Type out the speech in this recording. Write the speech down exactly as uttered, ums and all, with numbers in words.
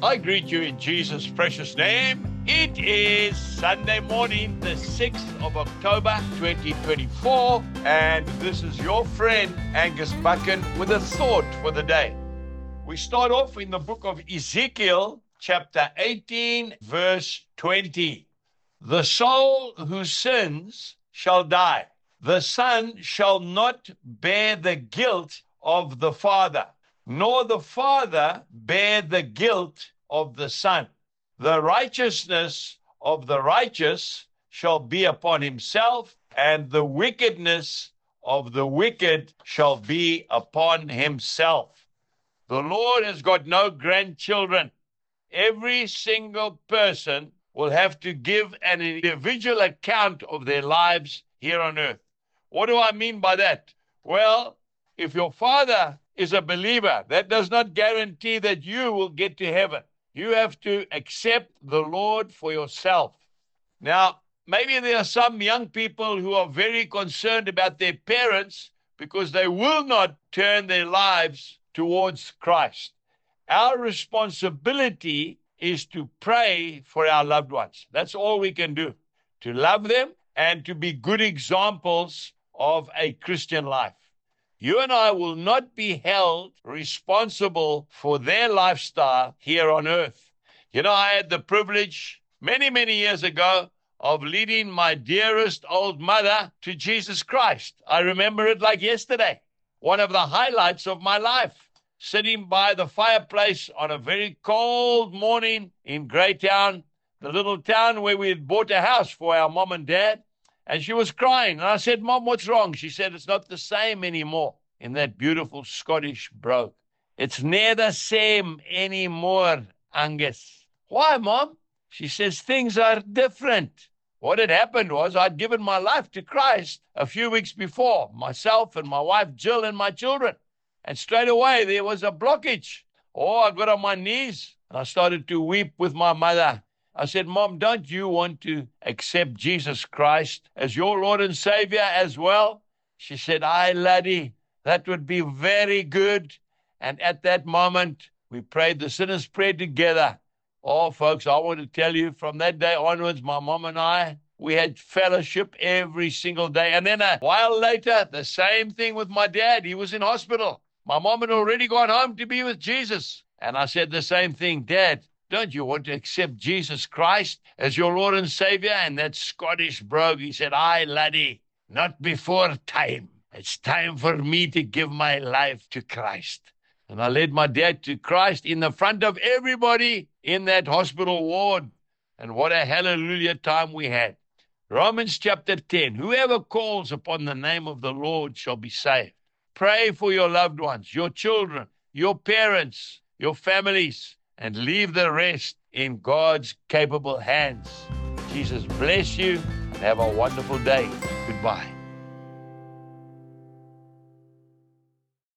I greet you in Jesus' precious name. It is Sunday morning, the sixth of October, twenty twenty-four, and this is your friend Angus Buchan with a thought for the day. We start off in the book of Ezekiel, chapter eighteen, verse twenty. The soul who sins shall die. The son shall not bear the guilt of the father, nor the father bear the guilt of the son. The righteousness of the righteous shall be upon himself, and the wickedness of the wicked shall be upon himself. The Lord has got no grandchildren. Every single person will have to give an individual account of their lives here on earth. What do I mean by that? Well, if your father is a believer, that does not guarantee that you will get to heaven. You have to accept the Lord for yourself. Now, maybe there are some young people who are very concerned about their parents because they will not turn their lives towards Christ. Our responsibility is to pray for our loved ones. That's all we can do, to love them and to be good examples of a Christian life. You and I will not be held responsible for their lifestyle here on earth. You know, I had the privilege many, many years ago of leading my dearest old mother to Jesus Christ. I remember it like yesterday. One of the highlights of my life, sitting by the fireplace on a very cold morning in Greytown, the little town where we had bought a house for our mom and dad. And she was crying. And I said, Mom, what's wrong? She said, it's not the same anymore, in that beautiful Scottish brogue. It's near the same anymore, Angus. Why, Mom? She says, things are different. What had happened was I'd given my life to Christ a few weeks before, myself and my wife Jill and my children. And straight away there was a blockage. Oh, I got on my knees and I started to weep with my mother. I said, Mom, don't you want to accept Jesus Christ as your Lord and Savior as well? She said, aye, laddie, that would be very good. And at that moment, we prayed the sinner's prayer together. Oh, folks, I want to tell you, from that day onwards, my mom and I, we had fellowship every single day. And then a while later, the same thing with my dad. He was in hospital. My mom had already gone home to be with Jesus. And I said the same thing, Dad, don't you want to accept Jesus Christ as your Lord and Savior? And that Scottish brogue, he said, aye, laddie, not before time. It's time for me to give my life to Christ. And I led my dad to Christ in the front of everybody in that hospital ward. And what a hallelujah time we had. Romans chapter ten, whoever calls upon the name of the Lord shall be saved. Pray for your loved ones, your children, your parents, your families, and leave the rest in God's capable hands. Jesus bless you and have a wonderful day. Goodbye.